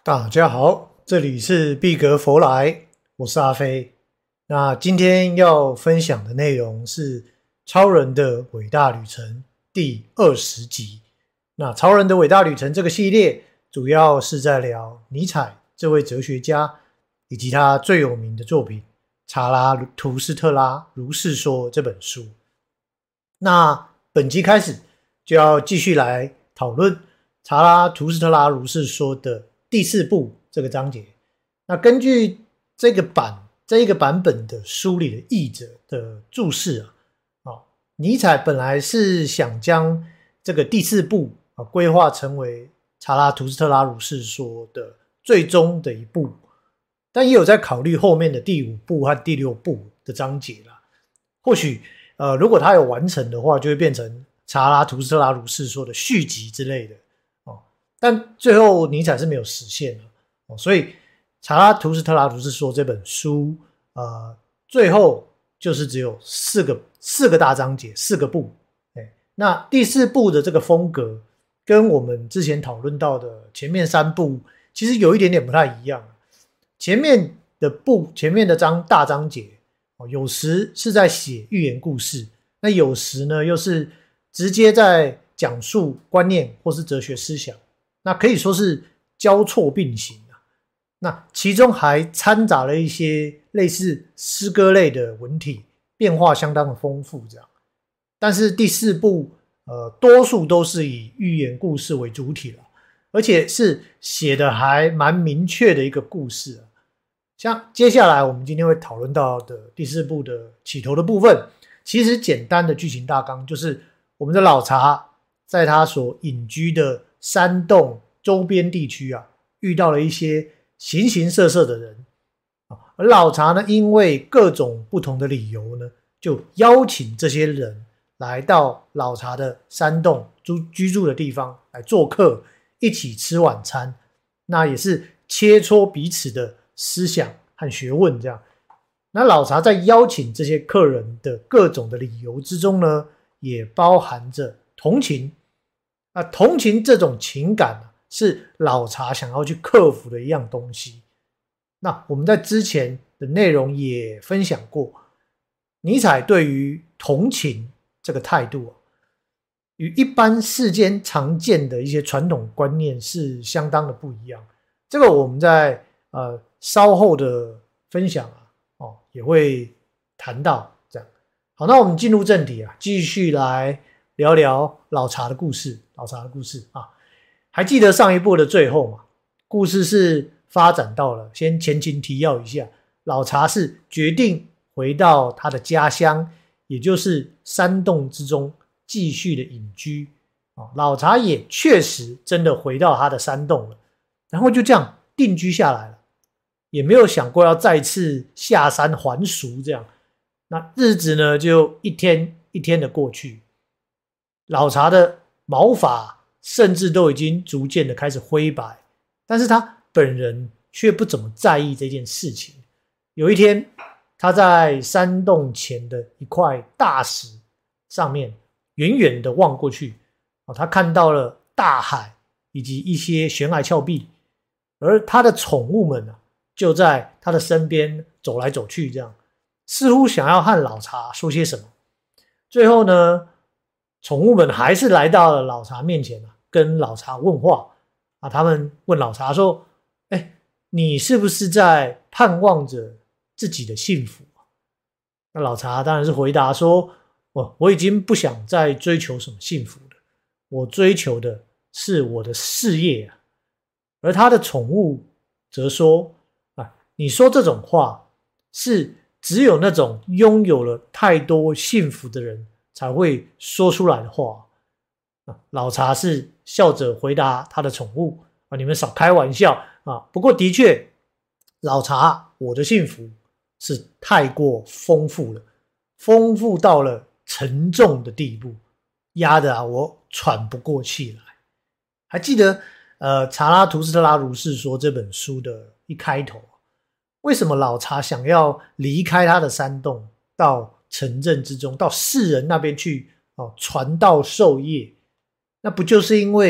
大家好，这里是毕格佛来，我是阿飞。那今天要分享的内容是《超人的伟大旅程》第20集。那《超人的伟大旅程》这个系列主要是在聊尼采这位哲学家以及他最有名的作品《查拉图斯特拉如是说》这本书。那本集开始就要继续来讨论查拉图斯特拉如是说的第4部这个章节。那根据这一个版本的书里的译者的注释尼采本来是想将这个第4部规划成为查拉图斯特拉如是说的最终的一部，但也有在考虑后面的第5部和第6部的章节啦。或许如果他有完成的话，就会变成查拉图斯特拉如是说的续集之类的但最后尼采是没有实现的所以查拉图斯特拉如是说这本书最后就是只有四个大章节，4个部。那第4部的这个风格跟我们之前讨论到的前面3部其实有一点点不太一样。前面的大章节有时是在写寓言故事，那有时呢又是直接在讲述观念或是哲学思想，那可以说是交错并行那其中还掺杂了一些类似诗歌类的文体，变化相当的丰富这样。但是第4部多数都是以寓言故事为主体了，而且是写的还蛮明确的一个故事像接下来我们今天会讨论到的第4部的起头的部分，其实简单的剧情大纲就是我们的老查在他所隐居的山洞周边地区遇到了一些形形色色的人而老查呢，因为各种不同的理由呢，就邀请这些人来到老查的山洞居住的地方来做客，一起吃晚餐，那也是切磋彼此的思想和学问这样。那老查在邀请这些客人的各种的理由之中呢，也包含着同情同情这种情感是老查想要去克服的一样东西。那我们在之前的内容也分享过，尼采对于同情这个态度与一般世间常见的一些传统观念是相当的不一样。这个我们在稍后的分享也会谈到这样。好，那我们进入正题继续来聊聊老查的故事。还记得上一部的最后吗？故事是发展到了，先前情提要一下，老查是决定回到他的家乡，也就是山洞之中继续的隐居老查也确实真的回到他的山洞了，然后就这样定居下来了，也没有想过要再次下山还俗这样。那日子呢就一天一天的过去，老查的毛发甚至都已经逐渐的开始灰白，但是他本人却不怎么在意这件事情。有一天他在山洞前的一块大石上面远远的望过去他看到了大海以及一些悬崖峭壁，而他的宠物们就在他的身边走来走去，这样似乎想要和老查说些什么。最后呢，宠物们还是来到了老查面前跟老查问话他们问老查说你是不是在盼望着自己的幸福那老查当然是回答说我已经不想再追求什么幸福了，我追求的是我的事业而他的宠物则说你说这种话是只有那种拥有了太多幸福的人才会说出来的话老查是笑着回答他的宠物你们少开玩笑不过的确老查，我的幸福是太过丰富了，丰富到了沉重的地步，压得我喘不过气来。还记得查拉图斯特拉如是说这本书的一开头，为什么老查想要离开他的山洞，到城镇之中，到世人那边去传道授业？那不就是因为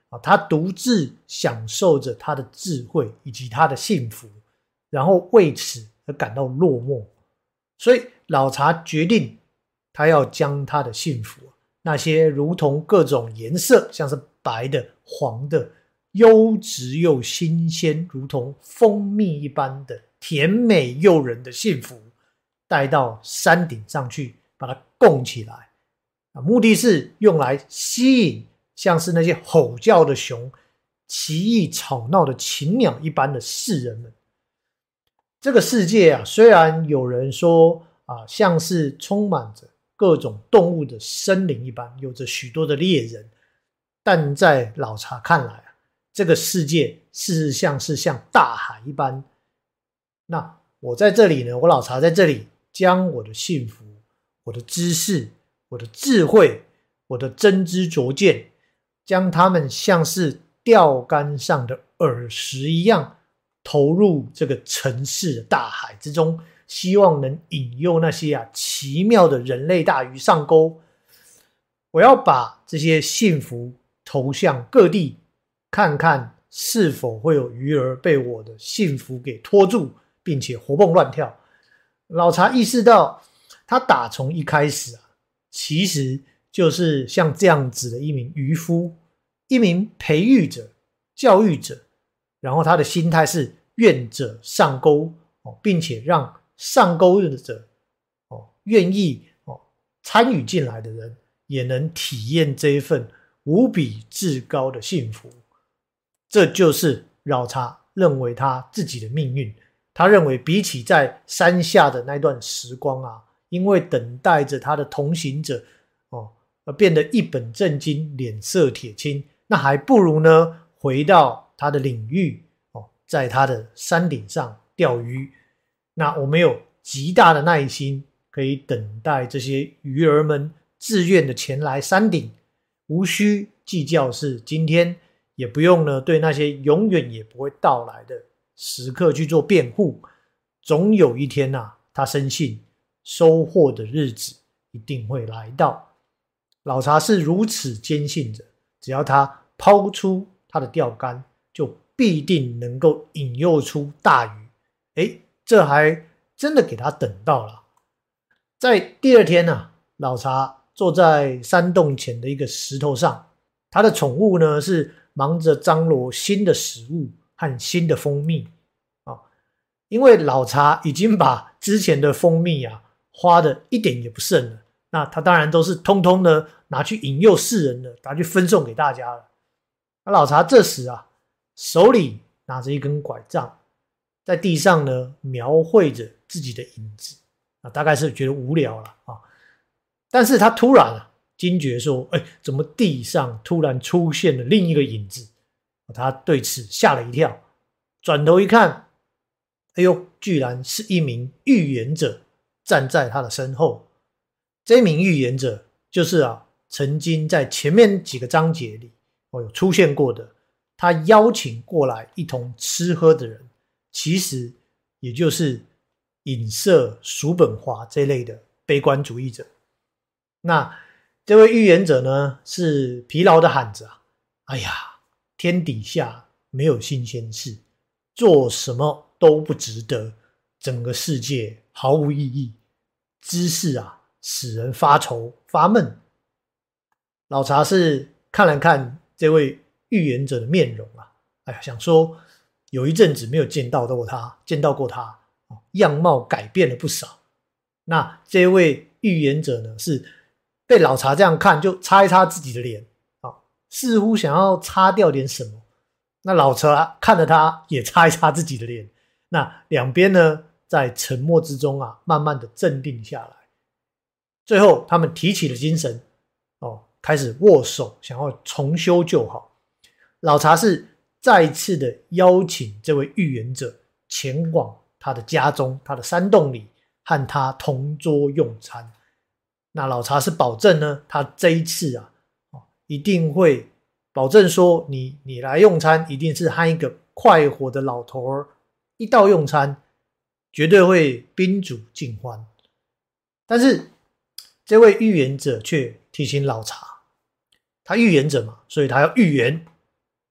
他独自享受着他的智慧以及他的幸福，然后为此而感到落寞。所以老查决定他要将他的幸福，那些如同各种颜色，像是白的、黄的，优质又新鲜，如同蜂蜜一般的甜美诱人的幸福，带到山顶上去，把它供起来，目的是用来吸引像是那些吼叫的熊、奇异吵闹的禽鸟一般的世人们。这个世界虽然有人说像是充满着各种动物的森林一般，有着许多的猎人，但在老查看来这个世界事实上是像大海一般。那我在这里呢，我老查在这里将我的幸福、我的知识、我的智慧、我的真知灼见，将它们像是钓竿上的饵食一样投入这个城市的大海之中，希望能引诱那些奇妙的人类大鱼上钩。我要把这些幸福投向各地，看看是否会有鱼儿被我的幸福给拖住，并且活蹦乱跳。老查意识到，他打从一开始其实就是像这样子的一名渔夫，一名培育者、教育者，然后他的心态是愿者上钩，并且让上钩者愿意参与进来的人也能体验这一份无比至高的幸福。这就是老查认为他自己的命运。他认为比起在山下的那段时光因为等待着他的同行者而变得一本正经、脸色铁青，那还不如呢回到他的领域在他的山顶上钓鱼。那我们有极大的耐心，可以等待这些鱼儿们自愿的前来山顶，无需计较是今天，也不用呢对那些永远也不会到来的时刻去做辩护。总有一天他深信收获的日子一定会来到。老查是如此坚信着，只要他抛出他的钓竿，就必定能够引诱出大鱼。这还真的给他等到了。在第二天老查坐在山洞前的一个石头上，他的宠物呢是忙着张罗新的食物和新的蜂蜜因为老查已经把之前的蜂蜜花的一点也不剩了，那他当然都是通通呢拿去引诱世人了，拿去分送给大家了。老查这时手里拿着一根拐杖，在地上呢描绘着自己的影子，大概是觉得无聊了但是他突然惊觉说，怎么地上突然出现了另一个影子？他对此吓了一跳，转头一看，居然是一名预言者站在他的身后。这名预言者就是曾经在前面几个章节里有出现过的，他邀请过来一同吃喝的人，其实也就是影射叔本华这类的悲观主义者。那这位预言者呢是疲劳的喊着天底下没有新鲜事，做什么都不值得，整个世界毫无意义，知识使人发愁发闷。老查是看了看这位预言者的面容想说有一阵子没有见到过他样貌改变了不少。那这位预言者呢是被老查这样看，就擦一擦自己的脸似乎想要擦掉点什么。那老查看着他也擦一擦自己的脸，那两边呢在沉默之中慢慢的镇定下来。最后他们提起了精神开始握手，想要重修旧好。老查是再次的邀请这位预言者前往他的家中，他的山洞里和他同桌用餐。那老查是保证呢，他这一次一定会保证说你来用餐一定是和一个快活的老头儿一道用餐，绝对会宾主尽欢。但是这位预言者却提醒老查，他预言者嘛，所以他要预言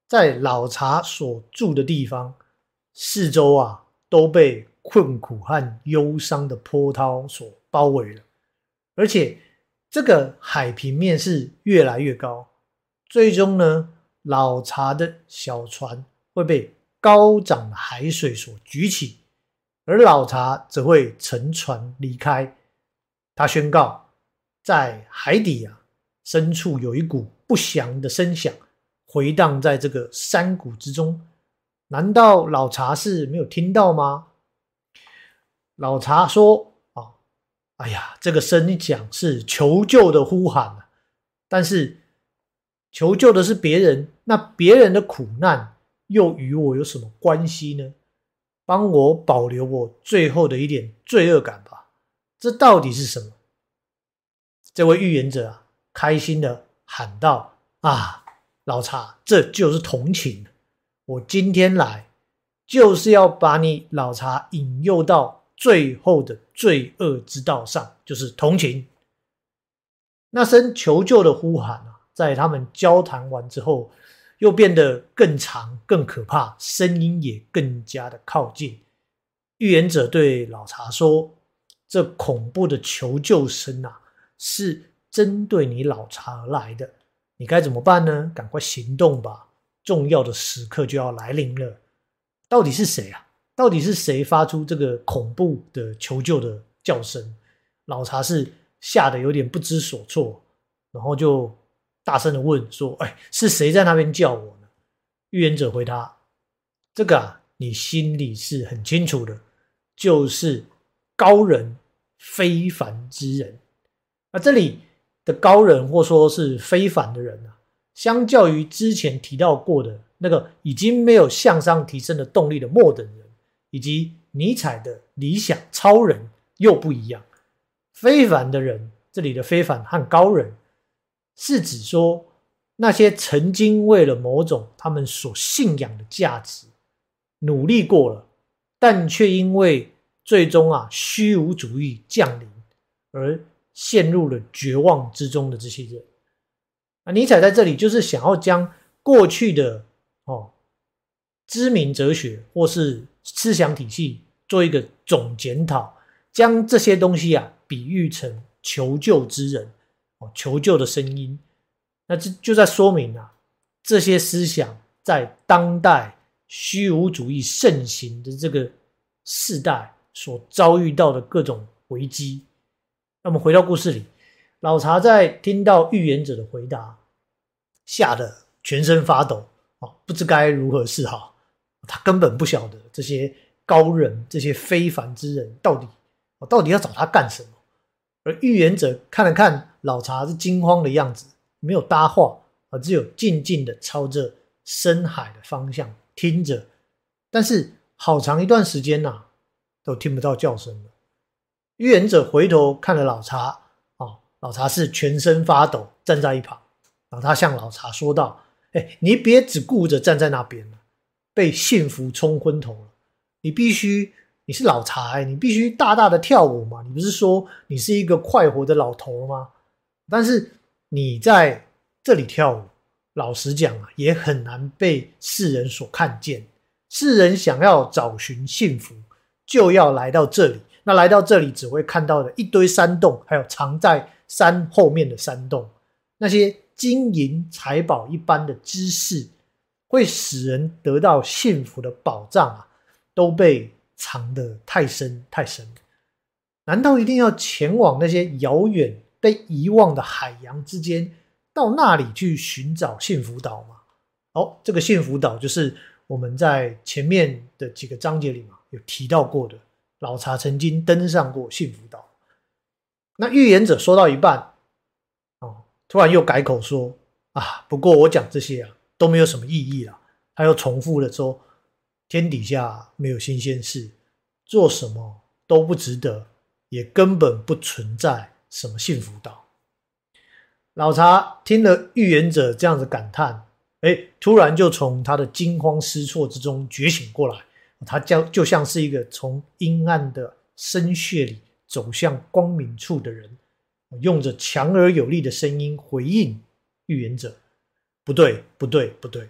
在老茶所住的地方，四周啊都被困苦和忧伤的波涛所包围了，而且这个海平面是越来越高，最终呢，老茶的小船会被高涨的海水所举起，而老茶则会乘船离开。他宣告，在海底啊深处有一股不祥的声响回荡在这个山谷之中，难道老茶是没有听到吗？老茶说哎呀，这个声响是求救的呼喊啊，但是求救的是别人，那别人的苦难又与我有什么关系呢？帮我保留我最后的一点罪恶感吧。这到底是什么？这位预言者啊，开心的喊道：老茶，这就是同情。我今天来，就是要把你老茶引诱到最后的罪恶之道上，就是同情。那声求救的呼喊啊，在他们交谈完之后，又变得更长、更可怕，声音也更加的靠近。预言者对老茶说：“这恐怖的求救声啊，是针对你老茶而来的。你该怎么办呢？赶快行动吧！重要的时刻就要来临了。”到底是谁啊？到底是谁发出这个恐怖的求救的叫声？老茶是吓得有点不知所措，然后就大声的问说：“是谁在那边叫我呢？”预言者回答：“这个啊，你心里是很清楚的，就是高人，非凡之人。”这里的高人或说是非凡的人啊，相较于之前提到过的那个已经没有向上提升的动力的末等人，以及尼采的理想超人又不一样。非凡的人，这里的非凡和高人，是指说那些曾经为了某种他们所信仰的价值努力过了，但却因为最终虚无主义降临而陷入了绝望之中的这些人。尼采在这里就是想要将过去的知名哲学或是思想体系做一个总检讨，将这些东西比喻成求救之人，求救的声音。那这就在说明这些思想在当代虚无主义盛行的这个世代所遭遇到的各种危机。那么回到故事里，老茶在听到预言者的回答，吓得全身发抖，不知该如何是好。他根本不晓得这些高人，这些非凡之人到底要找他干什么。而预言者看了看老茶是惊慌的样子，没有搭话，只有静静的朝着深海的方向听着。但是好长一段时间都听不到叫声了。预言者回头看了老茶，老茶是全身发抖，站在一旁。然后他向老茶说道：“你别只顾着站在那边了，被幸福冲昏头了。你是老茶，你必须大大的跳舞嘛。你不是说你是一个快活的老头吗？但是你在这里跳舞，老实讲也很难被世人所看见。世人想要找寻幸福，就要来到这里。那来到这里只会看到的一堆山洞，还有藏在山后面的山洞，那些金银财宝一般的知识，会使人得到幸福的保障都被藏得太深太深了。难道一定要前往那些遥远被遗忘的海洋之间，到那里去寻找幸福岛吗？这个幸福岛就是我们在前面的几个章节里有提到过的，老茶曾经登上过幸福岛。那预言者说到一半突然又改口说不过我讲这些都没有什么意义了。他又重复了说，天底下没有新鲜事，做什么都不值得，也根本不存在什么幸福岛。老茶听了预言者这样子感叹，突然就从他的惊慌失措之中觉醒过来。他就像是一个从阴暗的深穴里走向光明处的人，用着强而有力的声音回应预言者：不对，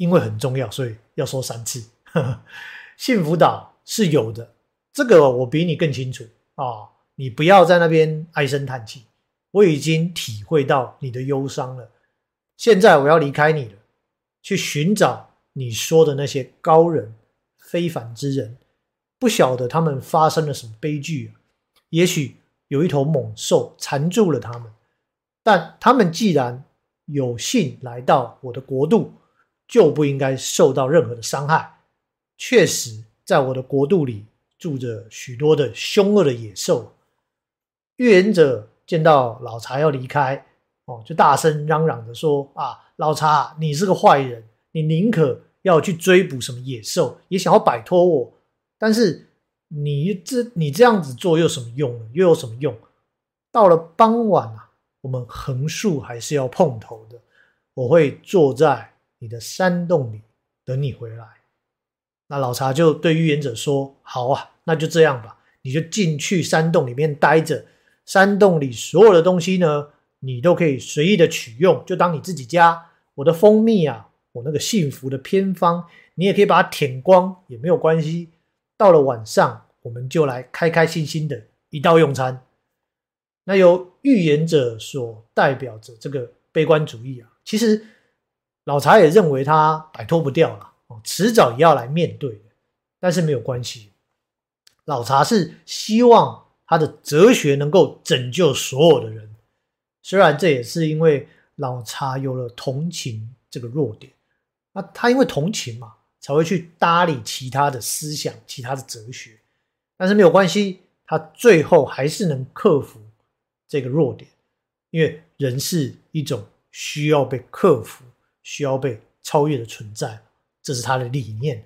因为很重要，所以要说3次。幸福岛是有的，这个我比你更清楚你不要在那边唉声叹气，我已经体会到你的忧伤了。现在我要离开你了，去寻找你说的那些高人、非凡之人，不晓得他们发生了什么悲剧也许有一头猛兽缠住了他们，但他们既然有幸来到我的国度，就不应该受到任何的伤害。确实在我的国度里住着许多的凶恶的野兽。预言者见到老查要离开就大声嚷嚷着说老查，你是个坏人，你宁可要去追捕什么野兽，也想要摆脱我，但是你这样子做又有什么用呢？又有什么用？到了傍晚我们横竖还是要碰头的，我会坐在你的山洞里等你回来。那老查就对预言者说，好那就这样吧，你就进去山洞里面待着，山洞里所有的东西呢，你都可以随意的取用，就当你自己家。我的蜂蜜我那个幸福的偏方，你也可以把它舔光，也没有关系。到了晚上，我们就来开开心心的一道用餐。那由预言者所代表着这个悲观主义其实老查也认为他摆脱不掉了迟早也要来面对的，但是没有关系。老查是希望他的哲学能够拯救所有的人，虽然这也是因为老查有了同情这个弱点，那他因为同情嘛，才会去搭理其他的思想、其他的哲学，但是没有关系，他最后还是能克服这个弱点，因为人是一种需要被克服、需要被超越的存在，这是他的理念。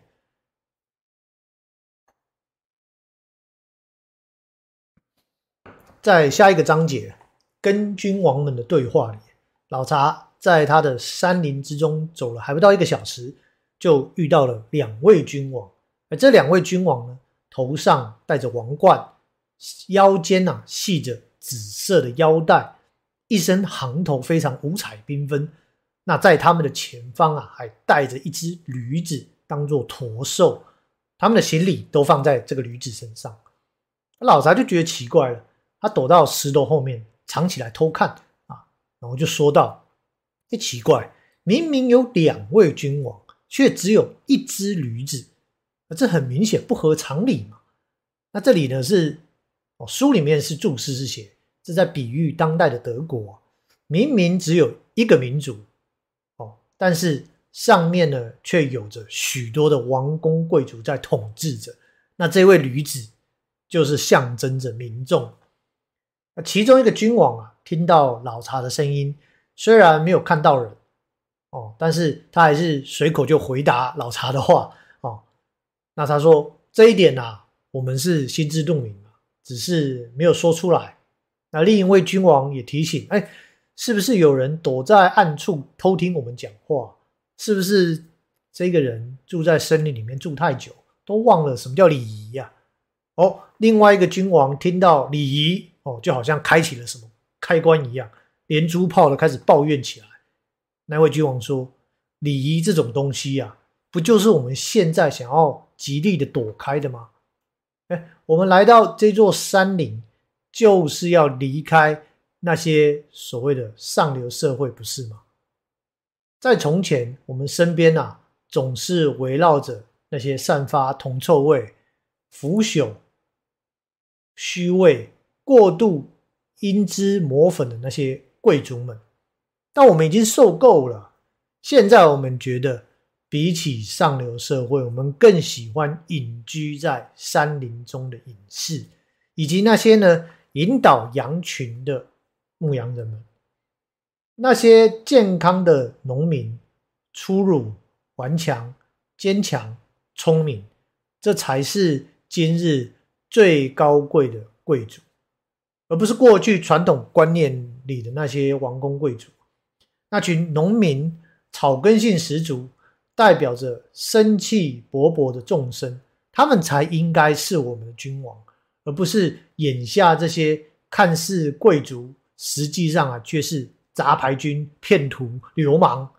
在下一个章节跟君王们的对话里，老查在他的山林之中走了还不到1个小时，就遇到了2位君王。而这2位君王呢，头上戴着王冠，腰间系着紫色的腰带，一身行头非常五彩缤纷。那在他们的前方还带着一只驴子当作驮手，他们的行李都放在这个驴子身上。老查就觉得奇怪了，他躲到石头后面藏起来偷看然后就说道，奇怪，明明有2位君王，却只有一只驴子，这很明显不合常理嘛。那这里呢是书里面是注释是写，这在比喻当代的德国明明只有一个民族但是上面呢却有着许多的王公贵族在统治着，那这位驴子就是象征着民众。其中一个君王听到老查的声音，虽然没有看到人但是他还是随口就回答老查的话那他说，这一点我们是心知肚明，只是没有说出来。那另一位君王也提醒，是不是有人躲在暗处偷听我们讲话？是不是这个人住在森林里面住太久，都忘了什么叫礼仪另外一个君王听到礼仪就好像开启了什么开关一样，连珠炮的开始抱怨起来。那位君王说，礼仪这种东西不就是我们现在想要极力的躲开的吗？我们来到这座山林，就是要离开那些所谓的上流社会，不是吗？在从前，我们身边总是围绕着那些散发铜臭味、腐朽、虚伪、过度因之抹粉的那些贵族们，但我们已经受够了。现在我们觉得比起上流社会，我们更喜欢隐居在山林中的隐士，以及那些呢引导羊群的牧羊人们。那些健康的农民，粗鲁、顽强、坚强、聪明，这才是今日最高贵的贵族，而不是过去传统观念里的那些王公贵族。那群农民草根性十足，代表着生气勃勃的众生，他们才应该是我们的君王，而不是眼下这些看似贵族，实际上却是杂牌军、骗徒、流氓。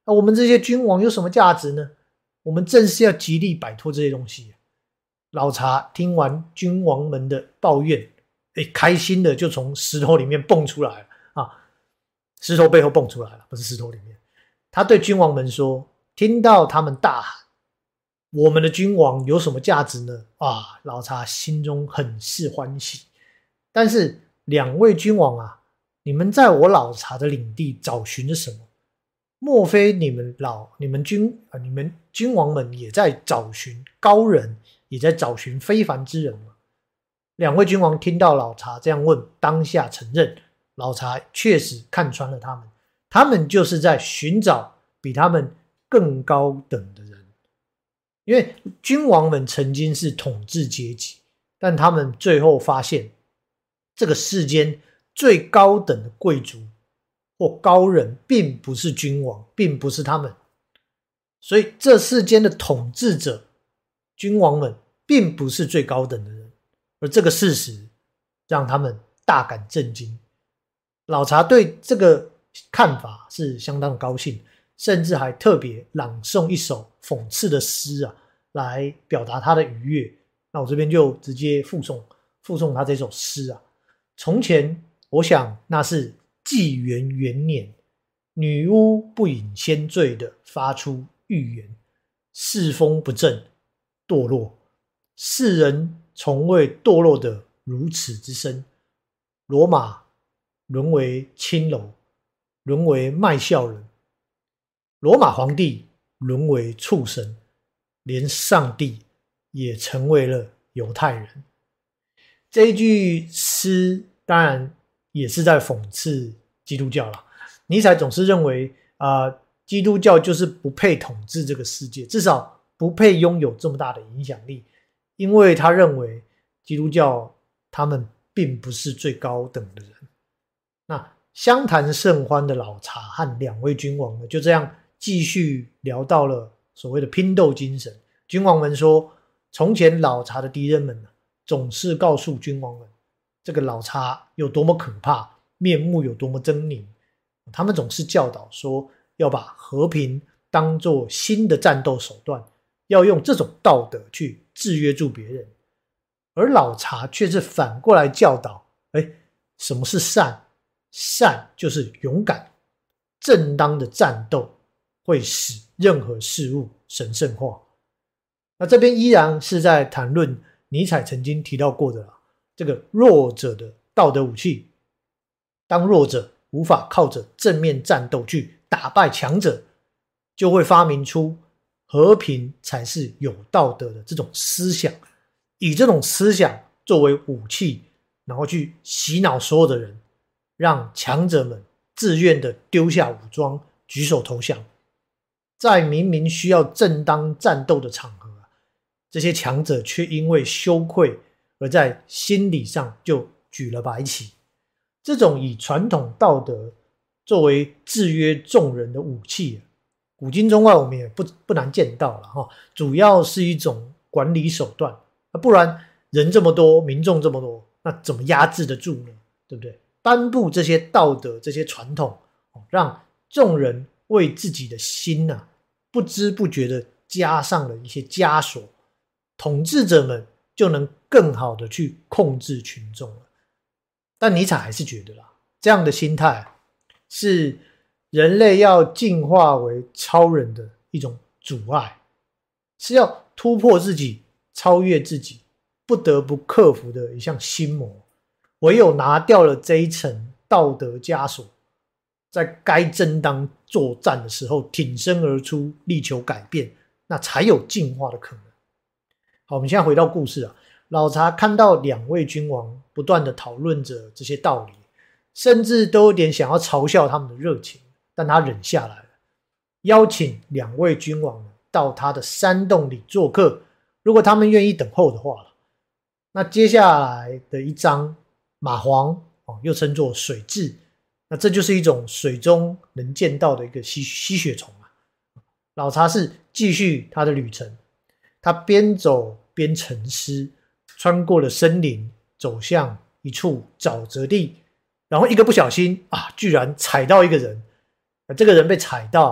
我们这些君王有什么价值呢？我们正是要极力摆脱这些东西。老查听完君王们的抱怨，开心的就从石头里面蹦出来了啊！石头背后蹦出来了，不是石头里面。他对君王们说，听到他们大喊，我们的君王有什么价值呢？啊，老查心中很是欢喜。但是两位君王啊，你们在我老查的领地找寻着什么？莫非你们君王们也在找寻高人，也在找寻非凡之人吗？两位君王听到老查这样问，当下承认老查确实看穿了他们，他们就是在寻找比他们更高等的人。因为君王们曾经是统治阶级，但他们最后发现，这个世间最高等的贵族或高人并不是君王，并不是他们。所以这世间的统治者，君王们并不是最高等的人，而这个事实让他们大感震惊。老查对这个看法是相当的高兴，甚至还特别朗诵一首讽刺的诗啊，来表达他的愉悦。那我这边就直接附送他这首诗啊。从前我想那是纪元元年，女巫不饮先醉的发出预言，世风不正，堕落，世人从未堕落得如此之深。罗马沦为青楼，沦为卖笑人，罗马皇帝沦为畜生，连上帝也成为了犹太人。这一句诗当然也是在讽刺基督教啦。尼采总是认为基督教就是不配统治这个世界，至少不配拥有这么大的影响力，因为他认为基督教他们并不是最高等的人。那相谈甚欢的老查和两位君王呢，就这样继续聊到了所谓的拼斗精神。君王们说，从前老查的敌人们总是告诉君王们，这个老查有多么可怕，面目有多么狰狞。他们总是教导说，要把和平当作新的战斗手段，要用这种道德去制约住别人。而老查却是反过来教导，什么是善？善就是勇敢，正当的战斗会使任何事物神圣化。那这边依然是在谈论尼采曾经提到过的这个弱者的道德武器。当弱者无法靠着正面战斗去打败强者，就会发明出和平才是有道德的这种思想，以这种思想作为武器，然后去洗脑所有的人，让强者们自愿的丢下武装，举手投降。在明明需要正当战斗的场合，这些强者却因为羞愧而在心理上就举了白旗。这种以传统道德作为制约众人的武器，古今中外我们也不难见到了，主要是一种管理手段，不然人这么多，民众这么多，那怎么压制得住呢？对不对？颁布这些道德，这些传统，让众人为自己的心不知不觉的加上了一些枷锁，统治者们就能更好的去控制群众了。但尼采还是觉得这样的心态是人类要进化为超人的一种阻碍，是要突破自己，超越自己，不得不克服的一项心魔。唯有拿掉了这一层道德枷锁，在该正当作战的时候挺身而出，力求改变，那才有进化的可能。好，我们现在回到故事老查看到两位君王不断的讨论着这些道理，甚至都有点想要嘲笑他们的热情，但他忍下来了，邀请两位君王到他的山洞里做客，如果他们愿意等候的话。那接下来的一章蚂蟥，又称作水蛭，那这就是一种水中能见到的一个吸血虫老查是继续他的旅程，他边走边沉思，穿过了森林，走向一处沼泽地，然后一个不小心居然踩到一个人，这个人被踩到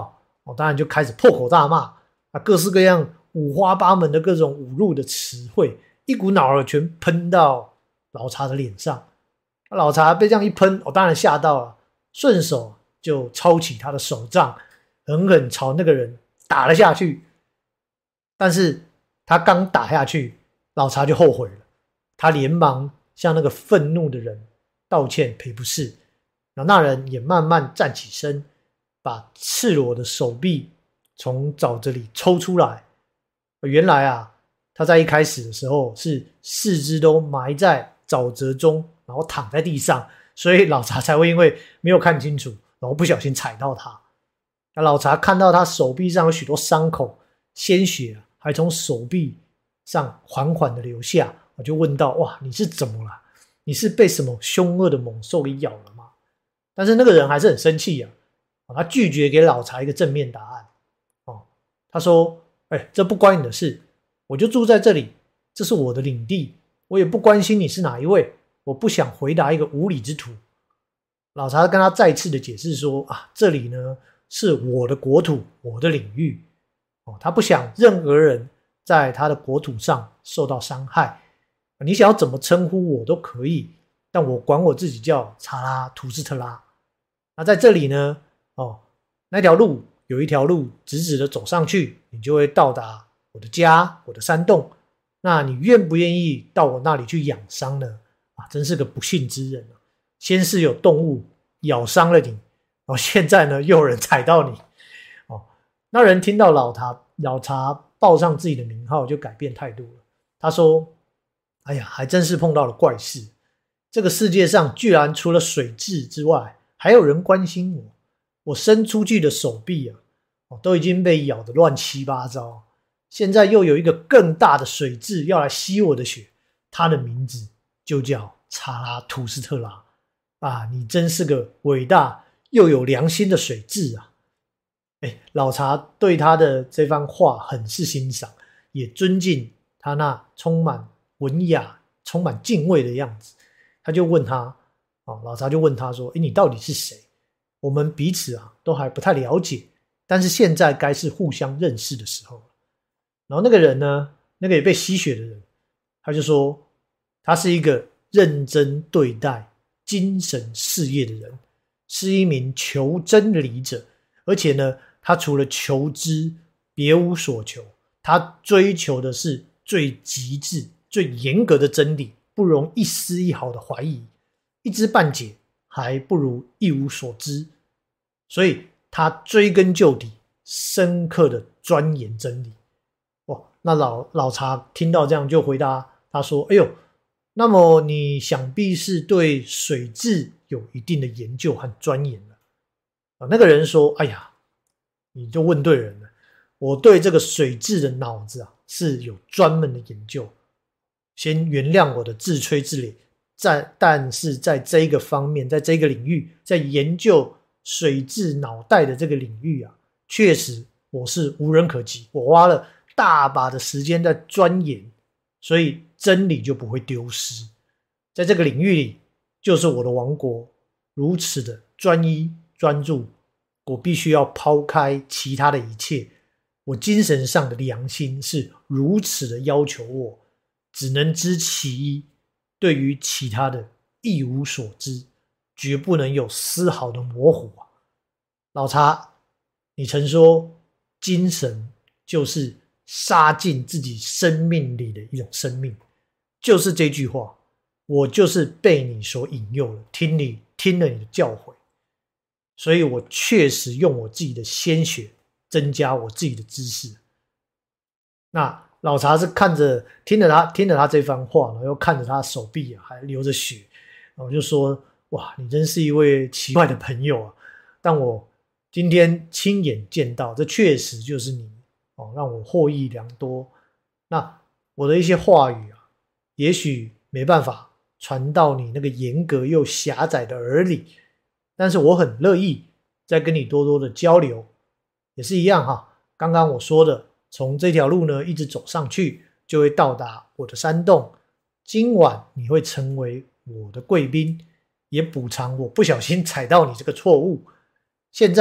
当然就开始破口大骂各式各样五花八门的各种侮辱的词汇，一股脑儿全喷到老查的脸上。老查被这样一喷，当然吓到了，顺手就抄起他的手杖，狠狠朝那个人打了下去。但是他刚打下去，老查就后悔了，他连忙向那个愤怒的人道歉赔不是。那人也慢慢站起身，把赤裸的手臂从沼泽里抽出来。原来他在一开始的时候是四肢都埋在沼泽中，然后躺在地上，所以老查才会因为没有看清楚，然后不小心踩到他。那老查看到他手臂上有许多伤口，鲜血还从手臂上缓缓的流下，我就问道：哇，你是怎么了？你是被什么凶恶的猛兽给咬了吗？但是那个人还是很生气他拒绝给老查一个正面答案。他说：这不关你的事，我就住在这里，这是我的领地，我也不关心你是哪一位，我不想回答一个无礼之徒。老查跟他再次的解释说这里呢是我的国土，我的领域他不想任何人在他的国土上受到伤害，你想要怎么称呼我都可以，但我管我自己叫查拉图斯特拉。那在这里呢那条路有一条路直直的走上去，你就会到达我的家，我的山洞。那你愿不愿意到我那里去养伤呢？真是个不幸之人先是有动物咬伤了你，现在呢又有人踩到你那人听到老查报上自己的名号，就改变态度了。他说：哎呀，还真是碰到了怪事，这个世界上居然除了水蛭之外还有人关心我，我伸出去的手臂都已经被咬得乱七八糟，现在又有一个更大的水蛭要来吸我的血，他的名字就叫查拉图斯特拉你真是个伟大又有良心的水蛭老查对他的这番话很是欣赏，也尊敬他那充满文雅充满敬畏的样子。他就问他老查就问他说：你到底是谁？我们彼此都还不太了解，但是现在该是互相认识的时候了。然后那个人呢，那个也被吸血的人，他就说他是一个认真对待精神事业的人，是一名求真理者，而且呢他除了求知别无所求，他追求的是最极致最严格的真理，不容一丝一毫的怀疑，一知半解还不如一无所知，所以他追根究底，深刻的钻研真理。那老查听到这样就回答他说：哎呦，那么你想必是对水蛭有一定的研究和钻研了。那个人说：哎呀，你就问对人了，我对这个水蛭的脑子是有专门的研究，先原谅我的自吹自擂，但是在这个方面，在这个领域，在研究水蛭脑袋的这个领域确实我是无人可及，我花了大把的时间在钻研，所以真理就不会丢失。在这个领域里，就是我的王国，如此的专一专注，我必须要抛开其他的一切，我精神上的良心是如此的要求我只能知其一，对于其他的一无所知，绝不能有丝毫的模糊老查，你曾说精神就是杀进自己生命里的一种生命，就是这句话，我就是被你所引诱了，听了你的教诲，所以我确实用我自己的鲜血增加我自己的知识。那老查是听着他这番话，然后又看着他手臂还流着血，我就说：哇，你真是一位奇怪的朋友但我今天亲眼见到，这确实就是你让我获益良多。那我的一些话语也许没办法传到你那个严格又狭窄的耳里，但是我很乐意再跟你多多的交流。也是一样刚刚我说的，从这条路呢一直走上去，就会到达我的山洞。今晚你会成为我的贵宾，也补偿我不小心踩到你这个错误。现在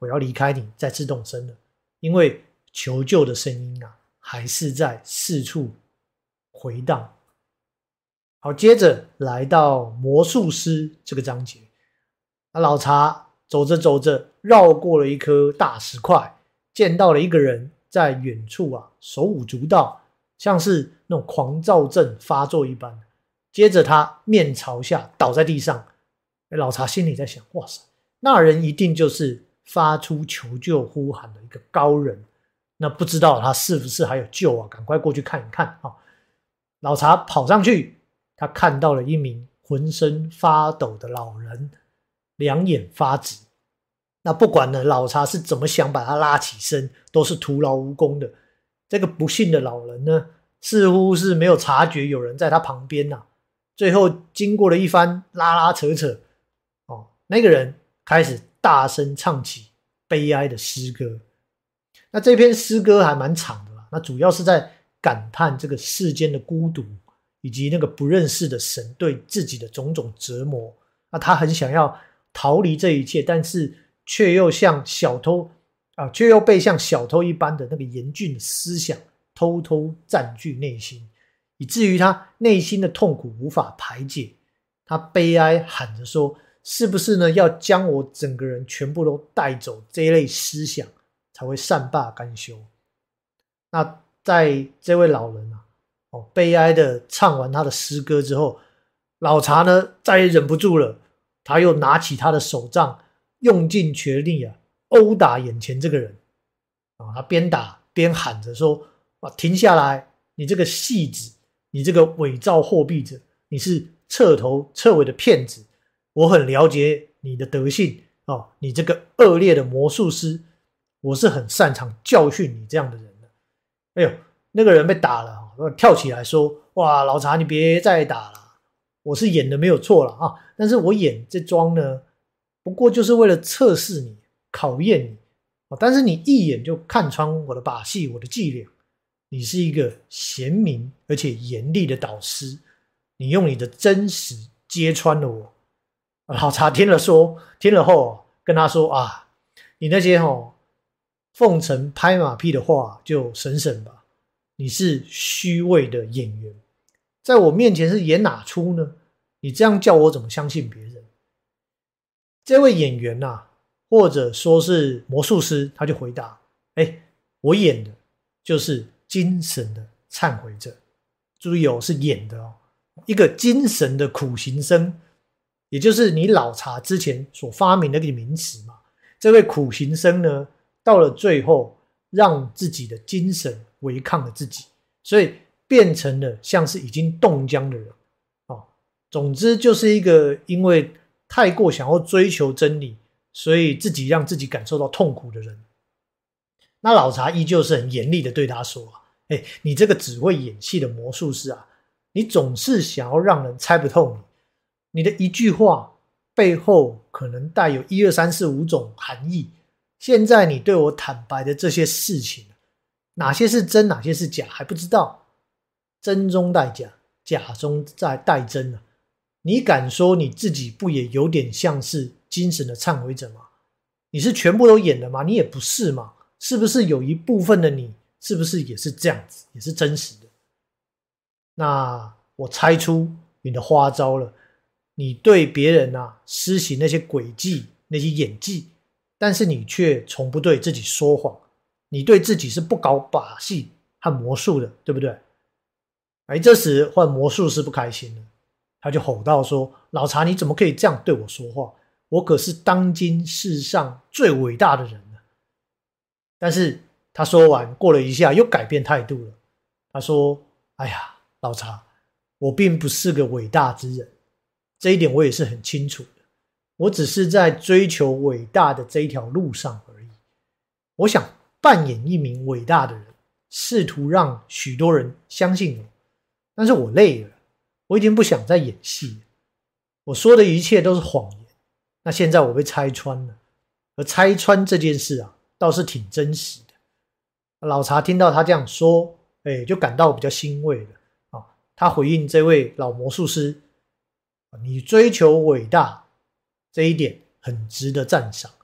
我要离开你，再次动身了，因为求救的声音啊，还是在四处回荡。好，接着来到魔术师这个章节，老查走着走着，绕过了一颗大石块，见到了一个人在远处啊，手舞足蹈，像是那种狂躁症发作一般。接着他面朝下倒在地上，老查心里在想，哇塞，那人一定就是发出求救呼喊的一个高人，那不知道他是不是还有救啊？赶快过去看一看啊！老查跑上去，他看到了一名浑身发抖的老人，两眼发直。那不管呢，老查是怎么想把他拉起身，都是徒劳无功的。这个不幸的老人呢，似乎是没有察觉有人在他旁边啊。最后经过了一番拉拉扯扯，那个人开始大声唱起悲哀的诗歌。那这篇诗歌还蛮长的啦，那主要是在感叹这个世间的孤独，以及那个不认识的神对自己的种种折磨。那他很想要逃离这一切，但是却又被像小偷一般的那个严峻的思想偷偷占据内心，以至于他内心的痛苦无法排解。他悲哀喊着说，是不是呢要将我整个人全部都带走，这一类思想才会善罢甘休。那在这位老人悲哀的唱完他的诗歌之后，老查呢再也忍不住了，他又拿起他的手杖，用尽全力殴打眼前这个人。他边打边喊着说，停下来，你这个戏子，你这个伪造货币者，你是彻头彻尾的骗子，我很了解你的德性你这个恶劣的魔术师，我是很擅长教训你这样的人的。哎呦，那个人被打了跳起来说，哇，老查你别再打了，我是演的没有错了但是我演这桩呢，不过就是为了测试你，考验你但是你一眼就看穿我的把戏，我的伎俩，你是一个贤明而且严厉的导师，你用你的真实揭穿了我。老查听了后跟他说你那些奉承拍马屁的话就省省吧，你是虚伪的演员，在我面前是演哪出呢？你这样叫我怎么相信别人？这位演员或者说是魔术师，他就回答，我演的就是精神的忏悔者。注意是演的一个精神的苦行僧，也就是你老查之前所发明的一个名词嘛。这位苦行僧呢，到了最后让自己的精神违抗了自己，所以变成了像是已经冻僵的人总之就是一个因为太过想要追求真理，所以自己让自己感受到痛苦的人。那老查依旧是很严厉的对他说你这个只会演戏的魔术师你总是想要让人猜不透你的一句话背后可能带有1、2、3、4、5种含义。现在你对我坦白的这些事情，哪些是真，哪些是假还不知道，真中带假，假中带真你敢说你自己不也有点像是精神的忏悔者吗？你是全部都演的吗？你也不是嘛，是不是有一部分的你是不是也是这样子，也是真实的？那我猜出你的花招了，你对别人施行那些诡计，那些演技，但是你却从不对自己说谎，你对自己是不搞把戏和魔术的，对不对？这时换魔术师不开心了，他就吼道说，老查你怎么可以这样对我说话，我可是当今世上最伟大的人了。但是他说完过了一下又改变态度了，他说，哎呀，老查，我并不是个伟大之人，这一点我也是很清楚的，我只是在追求伟大的这一条路上而已。我想扮演一名伟大的人，试图让许多人相信我，但是我累了，我已经不想再演戏了，我说的一切都是谎言。那现在我被拆穿了，而拆穿这件事倒是挺真实的。老查听到他这样说就感到比较欣慰了他回应这位老魔术师，你追求伟大这一点很值得赞赏，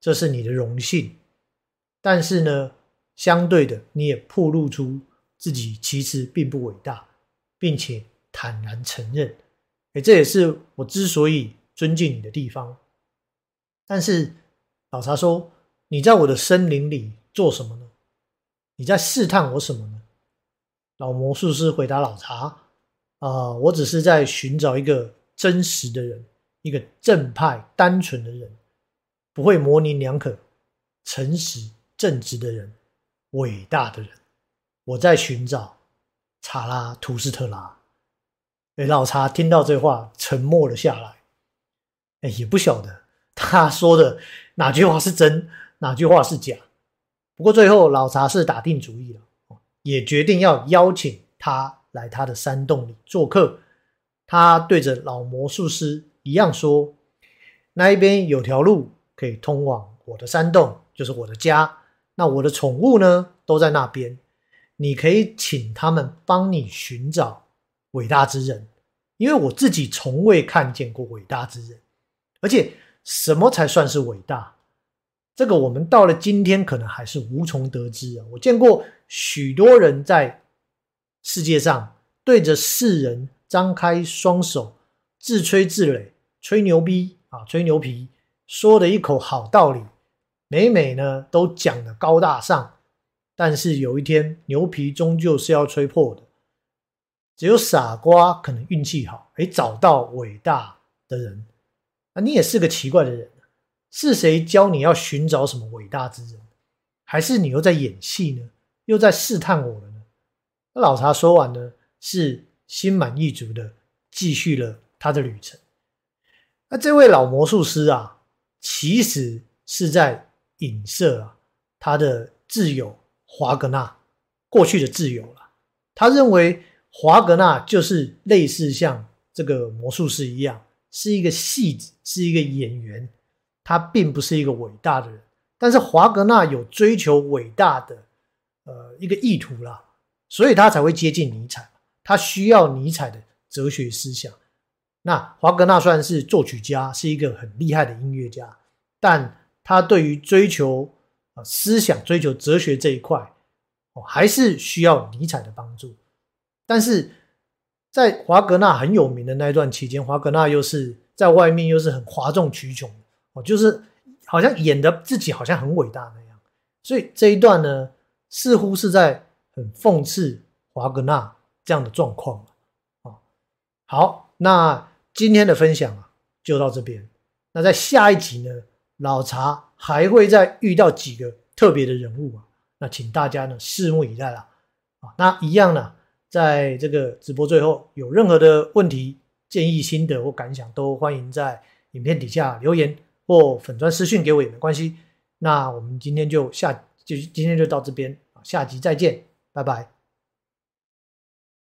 这是你的荣幸。但是呢，相对的，你也暴露出自己其实并不伟大，并且坦然承认。这也是我之所以尊敬你的地方。但是老查说，你在我的森林里做什么呢？你在试探我什么呢？老魔术师回答老查，我只是在寻找一个真实的人，一个正派单纯的人，不会模棱两可，诚实正直的人，伟大的人。我在寻找查拉图斯特拉。老查听到这话沉默了下来，也不晓得他说的哪句话是真，哪句话是假。不过最后老查是打定主意了，也决定要邀请他来他的山洞里做客。他对着老魔术师一样说，那一边有条路可以通往我的山洞，就是我的家。那我的宠物呢，都在那边。你可以请他们帮你寻找伟大之人，因为我自己从未看见过伟大之人。而且什么才算是伟大？这个我们到了今天可能还是无从得知。我见过许多人在世界上对着世人张开双手，自吹自擂，吹牛逼吹牛皮，说的一口好道理，每每呢都讲得高大上。但是有一天牛皮终究是要吹破的，只有傻瓜可能运气好，找到伟大的人。你也是个奇怪的人，是谁教你要寻找什么伟大之人？还是你又在演戏呢？又在试探我了呢？老查说完呢，是心满意足的继续了他的旅程。这位老魔术师其实是在影射他的挚友华格纳过去的挚友了。他认为华格纳就是类似像这个魔术师一样，是一个戏子，是一个演员，他并不是一个伟大的人。但是华格纳有追求伟大的一个意图啦，所以他才会接近尼采，他需要尼采的哲学思想。那华格纳虽然是作曲家，是一个很厉害的音乐家，但他对于追求思想、追求哲学这一块还是需要尼采的帮助。但是在华格纳很有名的那一段期间，华格纳又是在外面又是很哗众取宠，就是好像演的自己好像很伟大那样。所以这一段呢，似乎是在很讽刺华格纳这样的状况。好，那今天的分享就到这边。那在下一集呢，老查还会再遇到几个特别的人物那请大家呢拭目以待啦。那一样呢，在这个直播最后有任何的问题、建议、心得或感想，都欢迎在影片底下留言或粉专私讯给我也没关系。那我们今天就到这边，下集再见，拜拜。